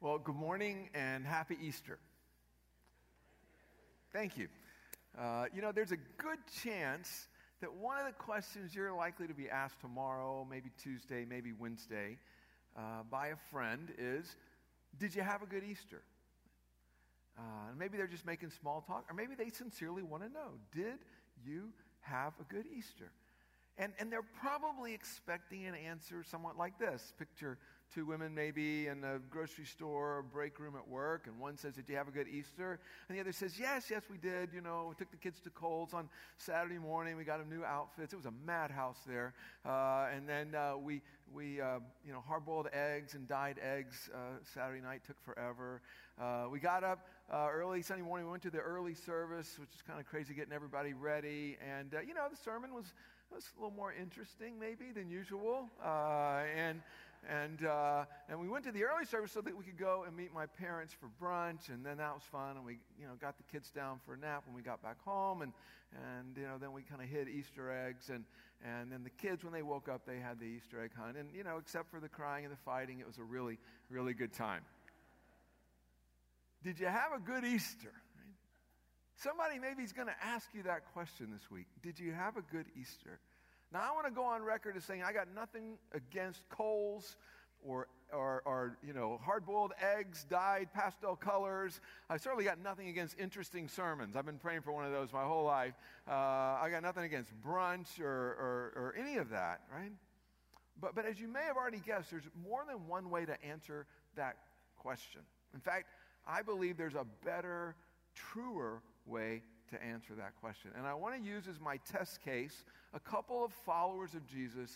Well, good morning and happy Easter. Thank you. There's a good chance that one of the questions you're likely to be asked tomorrow, maybe Tuesday, maybe Wednesday, by a friend is, did you have a good Easter? Maybe they're just making small talk, or maybe they sincerely want to know, did you have a good Easter? And they're probably expecting an answer somewhat like this. Picture two women maybe in a grocery store or break room at work, and one says, did you have a good Easter? And the other says, yes, we did. We took the kids to Kohl's on Saturday morning. We got them new outfits. It was a madhouse there. And then we hard-boiled eggs and dyed eggs Saturday night. Took forever. We got up early Sunday morning. We went to the early service, which is kind of crazy, getting everybody ready. And, the sermon was a little more interesting maybe than usual. And we went to the early service so that we could go and meet my parents for brunch, and then that was fun. And we, got the kids down for a nap when we got back home, and then we kind of hid Easter eggs, and then the kids, when they woke up, they had the Easter egg hunt, and except for the crying and the fighting, it was a really, really good time. Did you have a good Easter? Right? Somebody maybe is going to ask you that question this week. Did you have a good Easter? Now, I want to go on record as saying I got nothing against Kohl's or hard-boiled eggs dyed pastel colors. I certainly got nothing against interesting sermons. I've been praying for one of those my whole life. I got nothing against brunch or any of that, right? But as you may have already guessed, there's more than one way to answer that question. In fact, I believe there's a better, truer way to answer that question. And I want to use as my test case a couple of followers of Jesus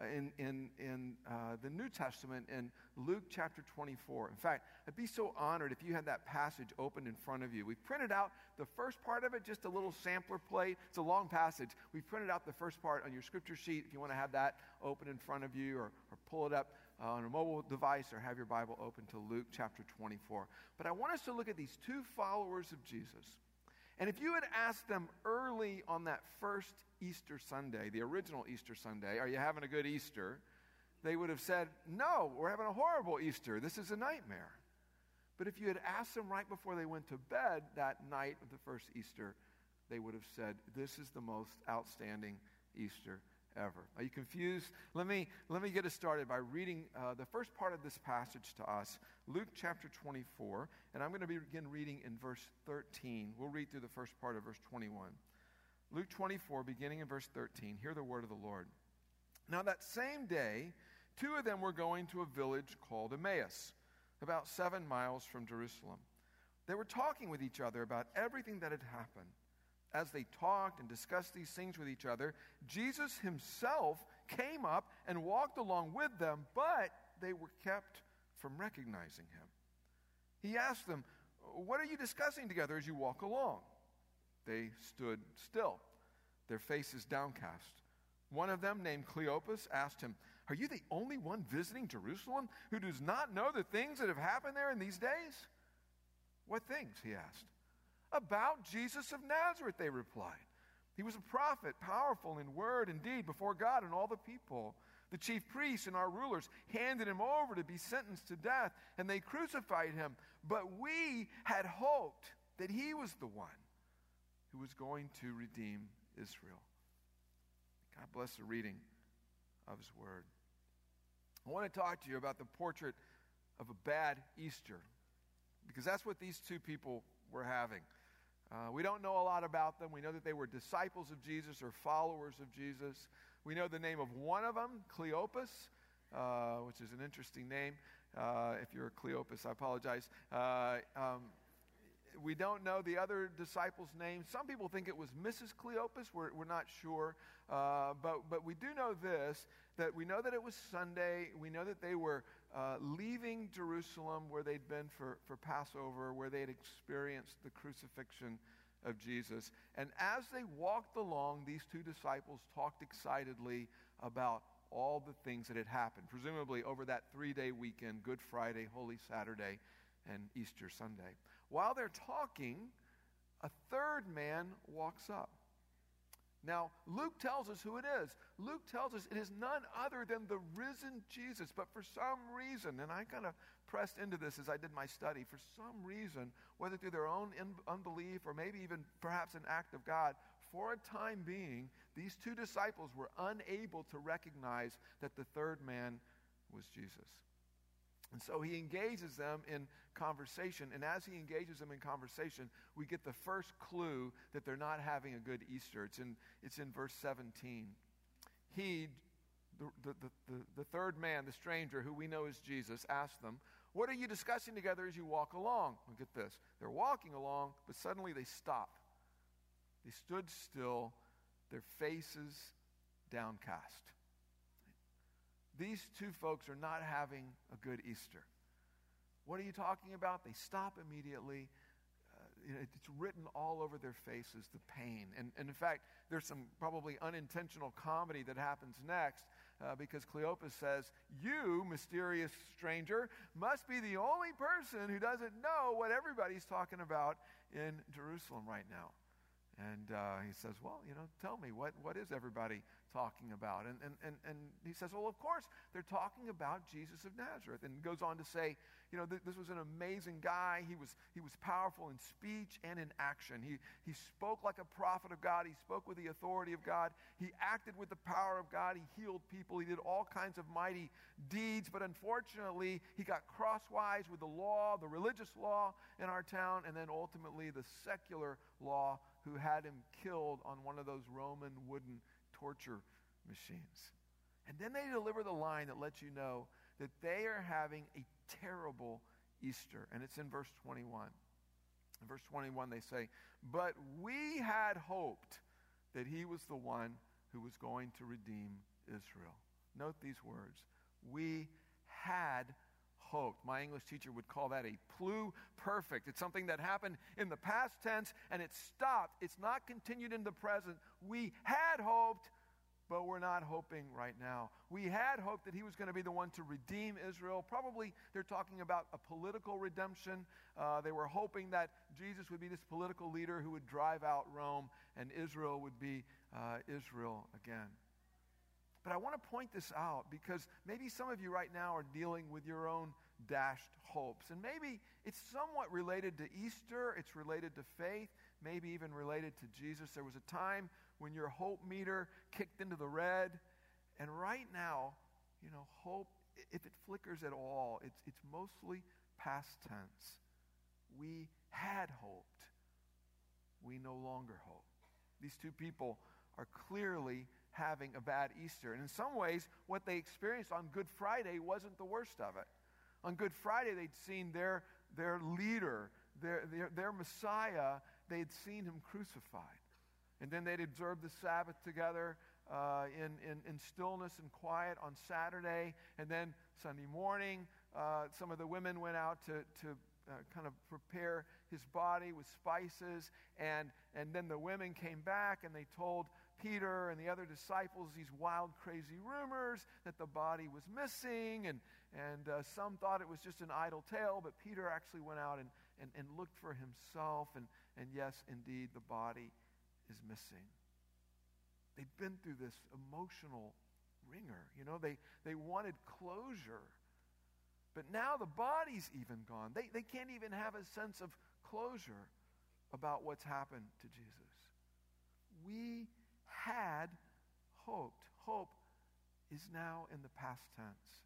in the New Testament in Luke chapter 24. In fact, I'd be so honored if you had that passage open in front of you. We printed out the first part of it, just a little sampler plate. It's a long passage. We printed out the first part on your scripture sheet if you want to have that open in front of you, or pull it up on a mobile device, or have your Bible open to Luke chapter 24. But I want us to look at these two followers of Jesus. And if you had asked them early on that first Easter Sunday, the original Easter Sunday, are you having a good Easter? They would have said, no, we're having a horrible Easter. This is a nightmare. But if you had asked them right before they went to bed that night of the first Easter, they would have said, this is the most outstanding Easter ever. Are you confused? Let me get us started by reading the first part of this passage to us, Luke chapter 24, and I'm going to begin reading in verse 13. We'll read through the first part of verse 21. Luke 24, beginning in verse 13. Hear the word of the Lord. Now that same day, two of them were going to a village called Emmaus, about 7 miles from Jerusalem. They were talking with each other about everything that had happened. As they talked and discussed these things with each other, Jesus himself came up and walked along with them, but they were kept from recognizing him. He asked them, what are you discussing together as you walk along? They stood still, their faces downcast. One of them, named Cleopas, asked him, are you the only one visiting Jerusalem who does not know the things that have happened there in these days? What things? He asked. About Jesus of Nazareth, they replied. He was a prophet, powerful in word and deed before God and all the people. The chief priests and our rulers handed him over to be sentenced to death, and they crucified him. But we had hoped that he was the one who was going to redeem Israel. God bless the reading of his word. I want to talk to you about the portrait of a bad Easter, because that's what these two people were having. We don't know a lot about them. We know that they were disciples of Jesus or followers of Jesus. We know the name of one of them, Cleopas, which is an interesting name. If you're a Cleopas, I apologize. We don't know the other disciples' names. Some people think it was Mrs. Cleopas. We're not sure. But we do know this, that we know that it was Sunday. We know that they were leaving Jerusalem, where they'd been for Passover, where they had experienced the crucifixion of Jesus. And as they walked along, these two disciples talked excitedly about all the things that had happened, presumably over that 3-day weekend, Good Friday, Holy Saturday, and Easter Sunday. While they're talking, a third man walks up. Now, Luke tells us who it is. Luke tells us it is none other than the risen Jesus. But for some reason, and I kind of pressed into this as I did my study, for some reason, whether through their own unbelief or maybe even perhaps an act of God, for a time being, these two disciples were unable to recognize that the third man was Jesus. And so he engages them in conversation, and as he engages them in conversation, we get the first clue that they're not having a good Easter. It's in verse 17. He, the third man, the stranger, who we know is Jesus, asked them, "What are you discussing together as you walk along?" Well, get this. They're walking along, but suddenly they stop. They stood still, their faces downcast. These two folks are not having a good Easter. What are you talking about? They stop immediately. It's written all over their faces, the pain. And in fact, there's some probably unintentional comedy that happens next because Cleopas says, "You, mysterious stranger, must be the only person who doesn't know what everybody's talking about in Jerusalem right now." And he says, "Well, tell me, what is everybody talking about?" And he says, "Well, of course, they're talking about Jesus of Nazareth." And goes on to say, this was an amazing guy. He was powerful in speech and in action. He spoke like a prophet of God. He spoke with the authority of God. He acted with the power of God. He healed people. He did all kinds of mighty deeds. But unfortunately, he got crosswise with the law, the religious law in our town, and then ultimately the secular law, who had him killed on one of those Roman wooden torture machines. And then they deliver the line that lets you know that they are having a terrible Easter. And it's in verse 21. In verse 21 they say, "But we had hoped that he was the one who was going to redeem Israel." Note these words. We had hoped. My English teacher would call that a pluperfect. It's something that happened in the past tense and it stopped. It's not continued in the present. We had hoped, but we're not hoping right now. We had hoped that he was going to be the one to redeem Israel. Probably they're talking about a political redemption. They were hoping that Jesus would be this political leader who would drive out Rome and Israel would be Israel again. But I want to point this out because maybe some of you right now are dealing with your own dashed hopes. And maybe it's somewhat related to Easter. It's related to faith, maybe even related to Jesus. There was a time when your hope meter kicked into the red. And right now, hope, if it flickers at all, it's mostly past tense. We had hoped. We no longer hope. These two people are clearly having a bad Easter. And in some ways, what they experienced on Good Friday wasn't the worst of it. On Good Friday, they'd seen their leader, their Messiah, they'd seen him crucified. And then they'd observed the Sabbath together in stillness and quiet on Saturday. And then Sunday morning, some of the women went out to kind of prepare his body with spices. And then the women came back and they told Peter and the other disciples these wild, crazy rumors that the body was missing, and some thought it was just an idle tale, but Peter actually went out and looked for himself, and yes, indeed, the body is missing. They'd been through this emotional ringer. They wanted closure, but now the body's even gone. They can't even have a sense of closure about what's happened to Jesus. We had hoped. Hope is now in the past tense.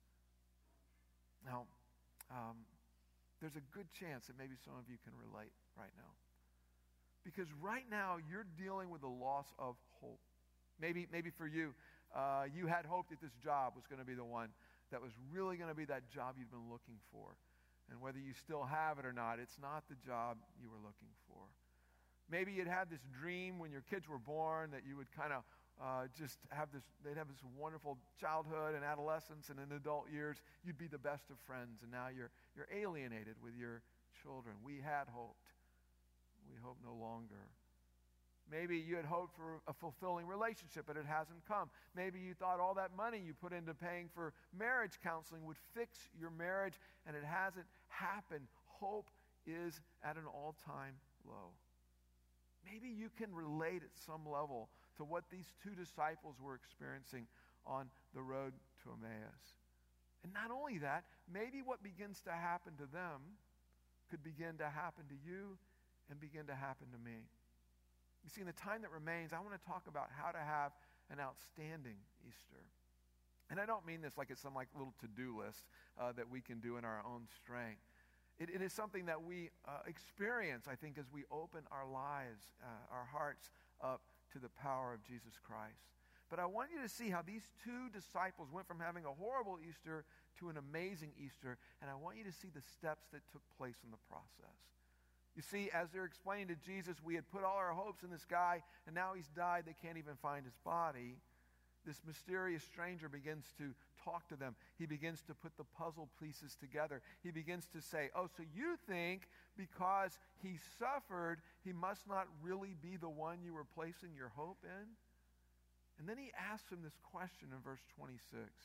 Now, there's a good chance that maybe some of you can relate right now. Because right now, you're dealing with the loss of hope. Maybe for you, you had hoped that this job was going to be the one that was really going to be that job you'd been looking for. And whether you still have it or not, it's not the job you were looking for. Maybe you'd had this dream when your kids were born that you would kind of just have they'd have this wonderful childhood and adolescence, and in adult years, you'd be the best of friends, and now you're alienated with your children. We had hoped. We hope no longer. Maybe you had hoped for a fulfilling relationship, but it hasn't come. Maybe you thought all that money you put into paying for marriage counseling would fix your marriage, and it hasn't happened. Hope is at an all-time low. Maybe you can relate at some level to what these two disciples were experiencing on the road to Emmaus. And not only that, maybe what begins to happen to them could begin to happen to you and begin to happen to me. You see, in the time that remains, I want to talk about how to have an outstanding Easter. And I don't mean this like it's some like little to-do list that we can do in our own strength. It is something that we experience, I think, as we open our lives, our hearts up to the power of Jesus Christ. But I want you to see how these two disciples went from having a horrible Easter to an amazing Easter, and I want you to see the steps that took place in the process. You see, as they're explaining to Jesus, we had put all our hopes in this guy, and now he's died, they can't even find his body. This mysterious stranger begins to talk to them. He begins to put the puzzle pieces together. He begins to say, oh, so you think because he suffered, he must not really be the one you were placing your hope in? And then he asks him this question in verse 26.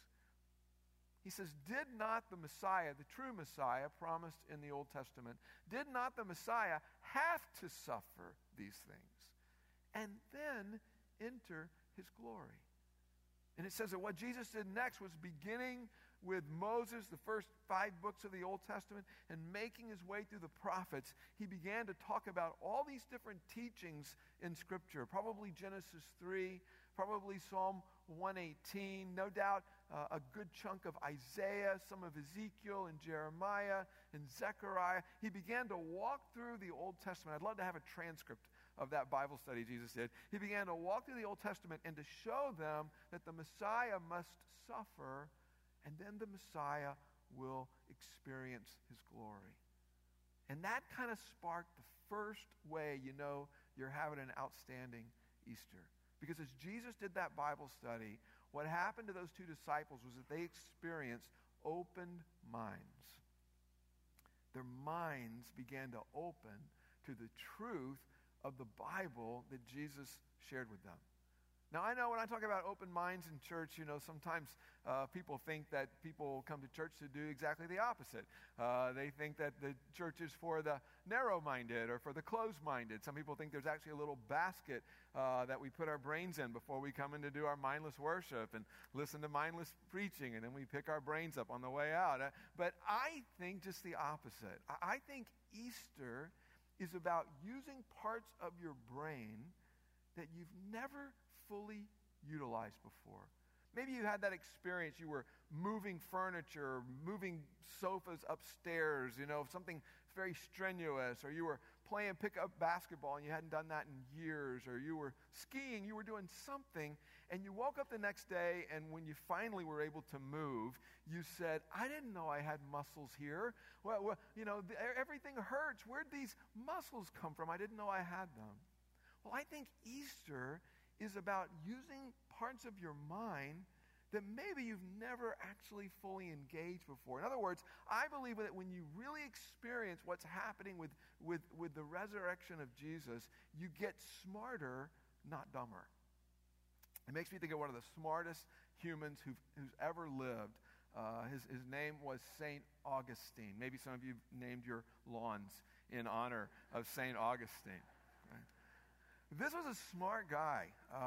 He says, did not the Messiah, the true Messiah promised in the Old Testament, did not the Messiah have to suffer these things and then enter his glory? And it says that what Jesus did next was beginning with Moses, the first 5 books of the Old Testament, and making his way through the prophets. He began to talk about all these different teachings in Scripture, probably Genesis 3, probably Psalm 118, no doubt a good chunk of Isaiah, some of Ezekiel and Jeremiah and Zechariah. He began to walk through the Old Testament. I'd love to have a transcript of that Bible study Jesus did. He began to walk through the Old Testament and to show them that the Messiah must suffer, and then the Messiah will experience his glory. And that kind of sparked the first way you know you're having an outstanding Easter. Because as Jesus did that Bible study, what happened to those two disciples was that they experienced opened minds. Their minds began to open to the truth of the Bible that Jesus shared with them. Now, I know when I talk about open minds in church, you know, sometimes people think that people come to church to do exactly the opposite. They think that the church is for the narrow-minded or for the closed-minded. Some people think there's actually a little basket that we put our brains in before we come in to do our mindless worship and listen to mindless preaching, and then we pick our brains up on the way out. But I think just the opposite. I think Easter is about using parts of your brain that you've never fully utilized before. Maybe you had that experience. You were moving furniture, moving sofas upstairs, you know, something very strenuous, or you were playing pickup basketball and you hadn't done that in years, or you were skiing, you were doing something, and you woke up the next day, and when you finally were able to move, you said, I didn't know I had muscles here. Well, you know, everything hurts. Where'd these muscles come from? I didn't know I had them. Well, I think Easter is about using parts of your mind that maybe you've never actually fully engaged before. In other words, I believe that when you really experience what's happening with the resurrection of Jesus, you get smarter, not dumber. It makes me think of one of the smartest humans who's ever lived. His name was St. Augustine. Maybe some of you named your lawns in honor of St. Augustine. This was a smart guy.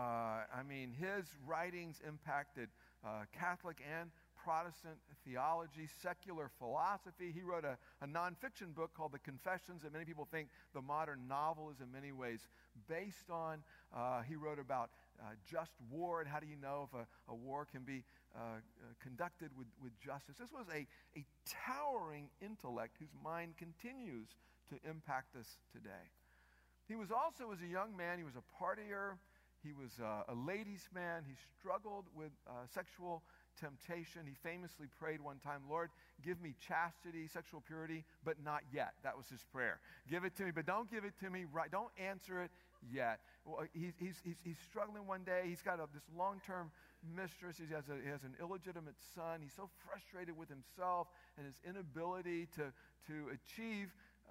I mean, his writings impacted Catholic and Protestant theology, secular philosophy. He wrote a nonfiction book called The Confessions that many people think the modern novel is in many ways based on. He wrote about just war and how do you know if a war can be conducted with justice. This was a towering intellect whose mind continues to impact us today. He was also, as a young man, he was a partier. He was a ladies' man. He struggled with sexual temptation. He famously prayed one time, Lord, give me chastity, sexual purity, but not yet. That was his prayer. Give it to me, but don't give it to me right. Don't answer it yet. Well, he's struggling one day. He's got this long-term mistress. He has an illegitimate son. He's so frustrated with himself and his inability to achieve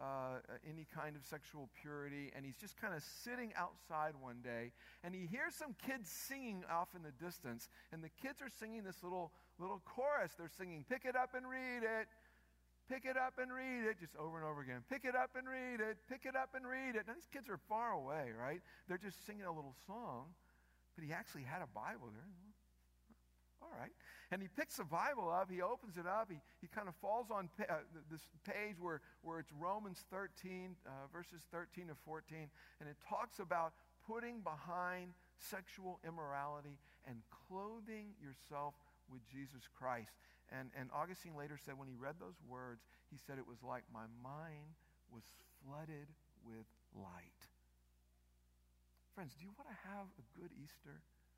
any kind of sexual purity, and he's just kind of sitting outside one day, and he hears some kids singing off in the distance, and the kids are singing this little chorus. They're singing, pick it up and read it, pick it up and read it, just over and over again. Pick it up and read it, pick it up and read it. Now, these kids are far away, right? They're just singing a little song, But he actually had a Bible there. All right. And he picks the Bible up. He opens it up. He kind of falls on this page where it's Romans 13, verses 13 to 14. And it talks about putting behind sexual immorality and clothing yourself with Jesus Christ. And Augustine later said when he read those words, he said it was like my mind was flooded with light. Friends, do you want to have a good Easter?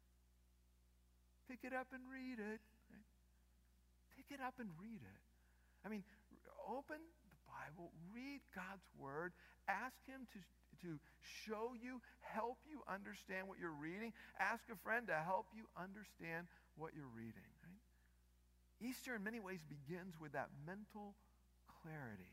Pick it up and read it. Right? Pick it up and read it. I mean, open the Bible, read God's Word, ask Him to show you, help you understand what you're reading. Ask a friend to help you understand what you're reading. Right? Easter in many ways begins with that mental clarity.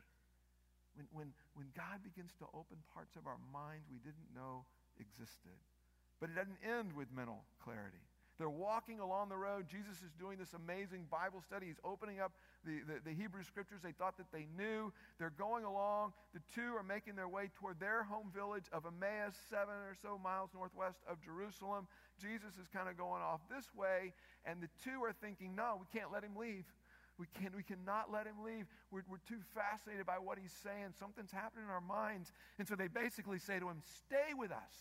When God begins to open parts of our minds we didn't know existed. But it doesn't end with mental clarity. They're walking along the road. Jesus is doing this amazing Bible study. He's opening up the Hebrew Scriptures they thought that they knew. They're going along. The two are making their way toward their home village of Emmaus, 7 or so miles northwest of Jerusalem. Jesus is kind of going off this way, and the two are thinking, no, we can't let him leave. We cannot let him leave. We're too fascinated by what he's saying. Something's happening in our minds. And so they basically say to him, stay with us.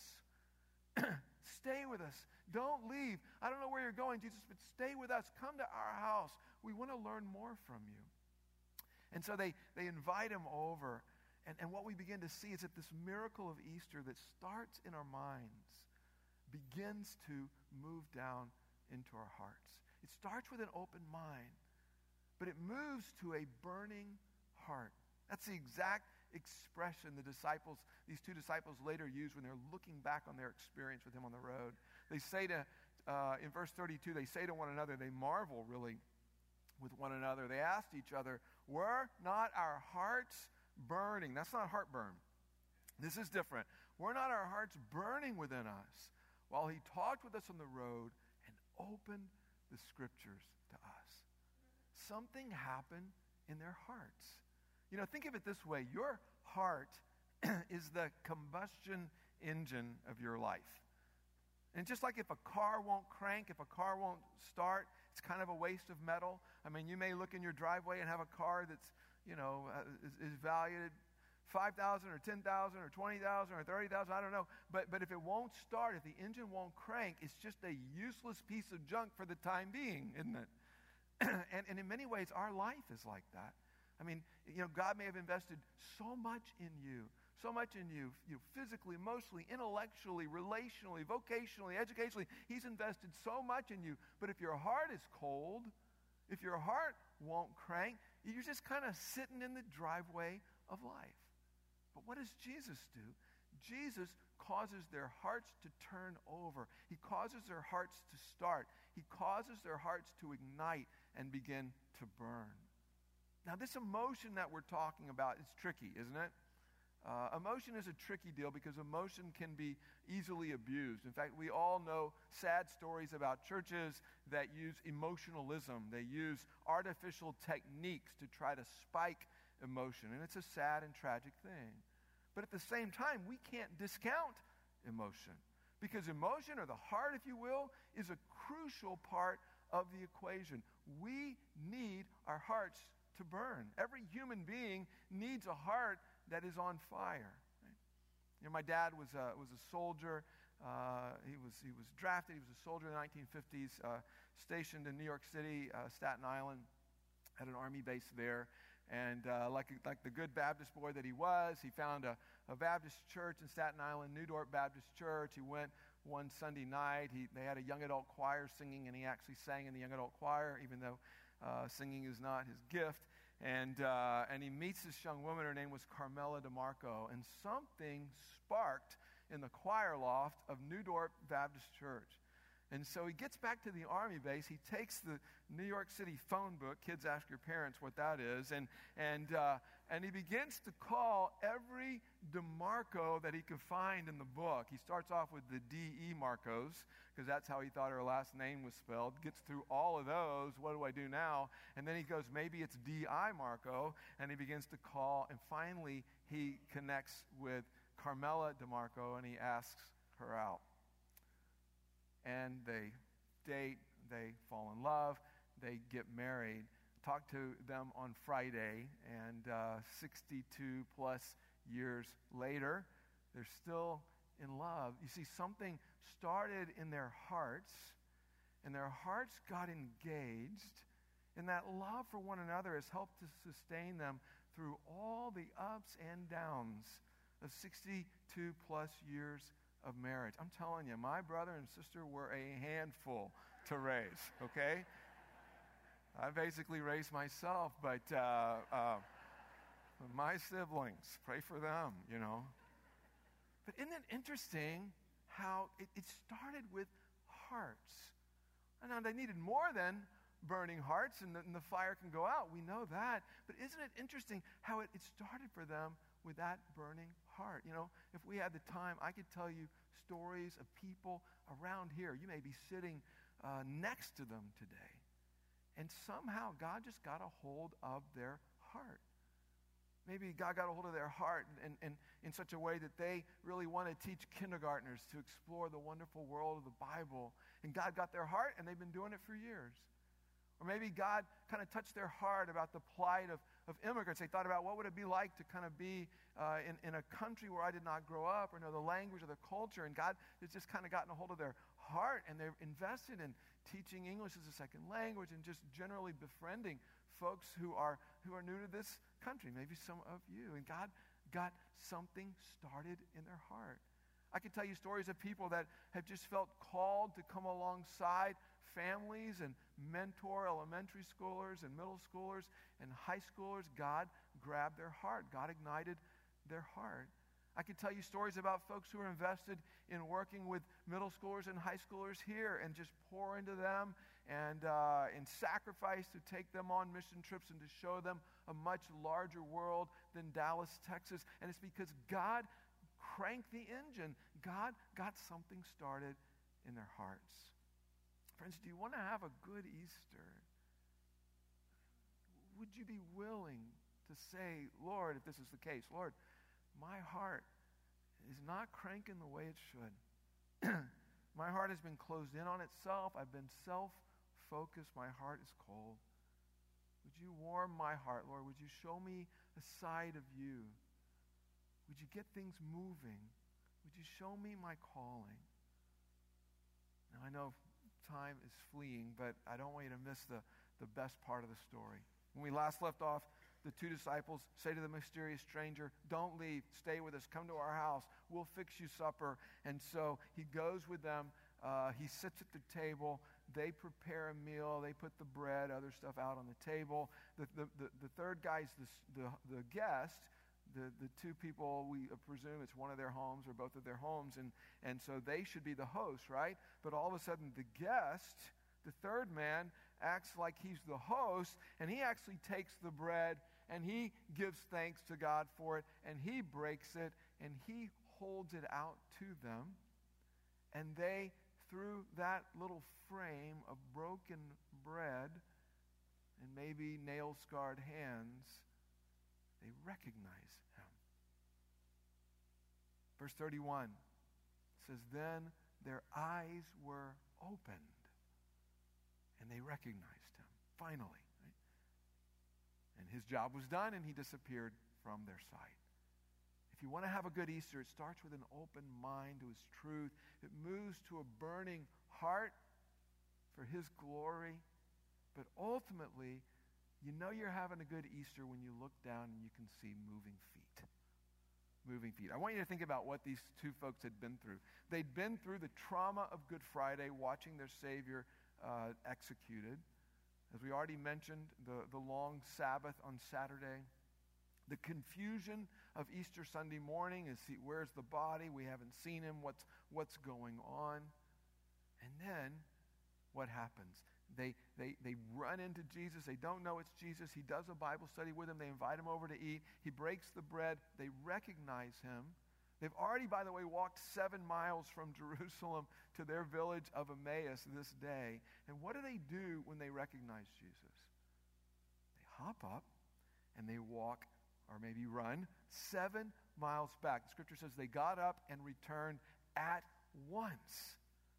Stay with us. Don't leave. I don't know where you're going, Jesus, but stay with us. Come to our house. We want to learn more from you. And so they invite him over. And what we begin to see is that this miracle of Easter that starts in our minds begins to move down into our hearts. It starts with an open mind, but it moves to a burning heart. That's the exact expression these two disciples later use when they're looking back on their experience with him on the road. They say in verse 32, they say to one another, they marvel really with one another. They asked each other, were not our hearts burning? That's not heartburn. This is different. Were not our hearts burning within us while he talked with us on the road and opened the Scriptures to us? Something happened in their hearts. You know, think of it this way. Your heart is the combustion engine of your life. And just like if a car won't crank, if a car won't start, it's kind of a waste of metal. I mean, you may look in your driveway and have a car that's, is valued at $5,000 or $10,000 or $20,000 or $30,000, I don't know. But if it won't start, if the engine won't crank, it's just a useless piece of junk for the time being, isn't it? And in many ways, our life is like that. I mean, God may have invested so much in you, physically, emotionally, intellectually, relationally, vocationally, educationally. He's invested so much in you. But if your heart is cold, if your heart won't crank, you're just kind of sitting in the driveway of life. But what does Jesus do? Jesus causes their hearts to turn over. He causes their hearts to start. He causes their hearts to ignite and begin to burn. Now, this emotion that we're talking about is tricky, isn't it? Emotion is a tricky deal because emotion can be easily abused. In fact, we all know sad stories about churches that use emotionalism. They use artificial techniques to try to spike emotion, and it's a sad and tragic thing. But at the same time, we can't discount emotion because emotion, or the heart, if you will, is a crucial part of the equation. We need our hearts to burn. Every human being needs a heart that is on fire. Right? My dad was a soldier. He was drafted. He was a soldier in the 1950s, stationed in New York City, Staten Island, at an army base there. And like the good Baptist boy that he was, he found a Baptist church in Staten Island, New Dorp Baptist Church. He went one Sunday night. They had a young adult choir singing, and he actually sang in the young adult choir, even though singing is not his gift. And he meets this young woman. Her name was Carmela DeMarco. And something sparked in the choir loft of New Dorp Baptist Church. And so he gets back to the army base. He takes the New York City phone book. Kids, ask your parents what that is. And he begins to call every DeMarco that he could find in the book. He starts off with the D.E. Marcos, because that's how he thought her last name was spelled. Gets through all of those. What do I do now? And then he goes, maybe it's D.I. Marco. And he begins to call. And finally, he connects with Carmela DeMarco, and he asks her out. and they date, they fall in love, they get married. Talked to them on Friday, and 62 plus years later, they're still in love. You see, something started in their hearts, and their hearts got engaged, and that love for one another has helped to sustain them through all the ups and downs of 62 plus years of marriage. I'm telling you, my brother and sister were a handful to raise, okay? I basically raised myself, but my siblings, pray for them, you know. But isn't it interesting how it started with hearts? And now they needed more than burning hearts, and the fire can go out. We know that. But isn't it interesting how it started for them with that burning heart? You know, if we had the time, I could tell you stories of people around here. You may be sitting next to them today. And somehow God just got a hold of their heart. Maybe God got a hold of their heart and in such a way that they really want to teach kindergartners to explore the wonderful world of the Bible. And God got their heart, and they've been doing it for years. Or maybe God kind of touched their heart about the plight of immigrants. They thought about what would it be like to kind of be in a country where I did not grow up or know the language or the culture. And God has just kind of gotten a hold of their heart, and they've invested in teaching English as a second language and just generally befriending folks who are new to this country, maybe some of you. And God got something started in their heart. I could tell you stories of people that have just felt called to come alongside families and mentor elementary schoolers and middle schoolers and high schoolers. God grabbed their heart. God ignited their heart. I could tell you stories about folks who are invested in working with middle schoolers and high schoolers here and just pour into them and sacrifice to take them on mission trips and to show them a much larger world than Dallas, Texas. And it's because God cranked the engine. God got something started in their hearts. Friends, do you want to have a good Easter? Would you be willing to say, Lord, if this is the case, Lord, my heart is not cranking the way it should. My heart has been closed in on itself. I've been self-focused. My heart is cold. Would you warm my heart, Lord? Would you show me a side of you? Would you get things moving? Would you show me my calling? Now, I know time is fleeing, but I don't want you to miss the best part of the story. When we last left off, the two disciples say to the mysterious stranger, don't leave, stay with us, come to our house, we'll fix you supper. And so he goes with them, he sits at the table, they prepare a meal, they put the bread, other stuff out on the table. The third guy's the guest, the two people, we presume it's one of their homes or both of their homes, and so they should be the host, right? But all of a sudden the guest, the third man, acts like he's the host, and he actually takes the bread and he gives thanks to God for it, and he breaks it, and he holds it out to them. And they, through that little frame of broken bread and maybe nail-scarred hands, they recognize him. Verse 31 says, then their eyes were opened, and they recognized him, finally. Right? And his job was done, and he disappeared from their sight. If you want to have a good Easter, it starts with an open mind to his truth. It moves to a burning heart for his glory. But ultimately, you know you're having a good Easter when you look down and you can see moving feet. Moving feet. I want you to think about what these two folks had been through. They'd been through the trauma of Good Friday, watching their Savior executed. As we already mentioned, the long Sabbath on Saturday. The confusion of Easter Sunday morning is, where's the body? We haven't seen him. What's going on? And then what happens? They run into Jesus. They don't know it's Jesus. He does a Bible study with them. They invite him over to eat. He breaks the bread. They recognize him. They've already, by the way, walked 7 miles from Jerusalem to their village of Emmaus this day. And what do they do when they recognize Jesus? They hop up and they walk, or maybe run, 7 miles back. The scripture says they got up and returned at once.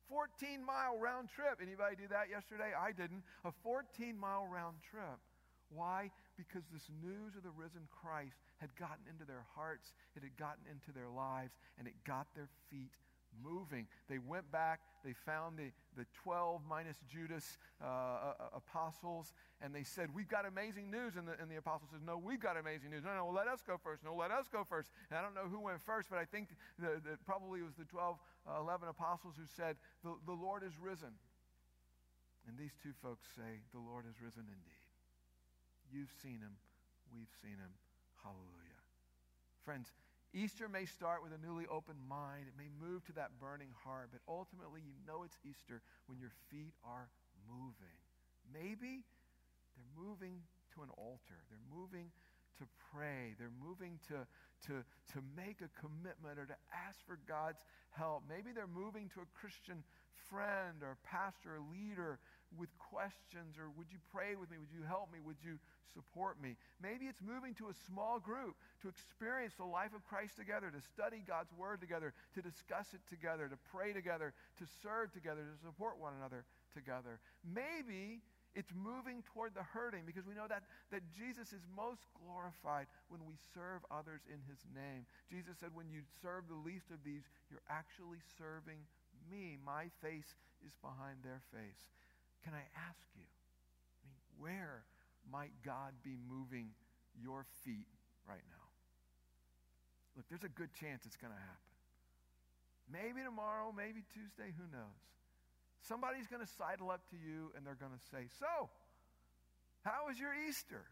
14-mile round trip. Anybody do that yesterday? I didn't. A 14-mile round trip. Why? Because this news of the risen Christ had gotten into their hearts, it had gotten into their lives, and it got their feet moving. They went back, they found the 12 minus Judas apostles, and they said, we've got amazing news. And the apostle says, no, we've got amazing news. No, let us go first. No, let us go first. And I don't know who went first, but I think that probably it was the 11 apostles who said, the Lord is risen. And these two folks say, the Lord is risen indeed. You've seen him. We've seen him. Hallelujah. Friends, Easter may start with a newly opened mind. It may move to that burning heart, but ultimately you know it's Easter when your feet are moving. Maybe they're moving to an altar. They're moving to pray. They're moving to make a commitment or to ask for God's help. Maybe they're moving to a Christian friend or pastor or leader with questions, or would you pray with me? Would you help me? Would you support me? Maybe it's moving to a small group to experience the life of Christ together, to study God's word together, to discuss it together, to pray together, to serve together, to support one another together. Maybe it's moving toward the hurting, because we know that Jesus is most glorified when we serve others in his name. Jesus said, when you serve the least of these, you're actually serving me. My face is behind their face. Can I ask you, where might God be moving your feet right now? Look, there's a good chance it's going to happen. Maybe tomorrow, maybe Tuesday, who knows? Somebody's going to sidle up to you and they're going to say, so, how was your Easter?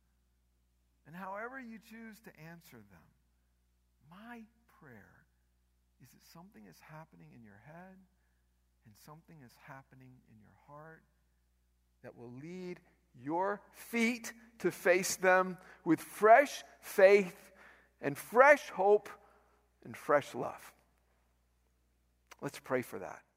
And however you choose to answer them, my prayer is that something is happening in your head and something is happening in your heart that will lead your feet to face them with fresh faith and fresh hope and fresh love. Let's pray for that.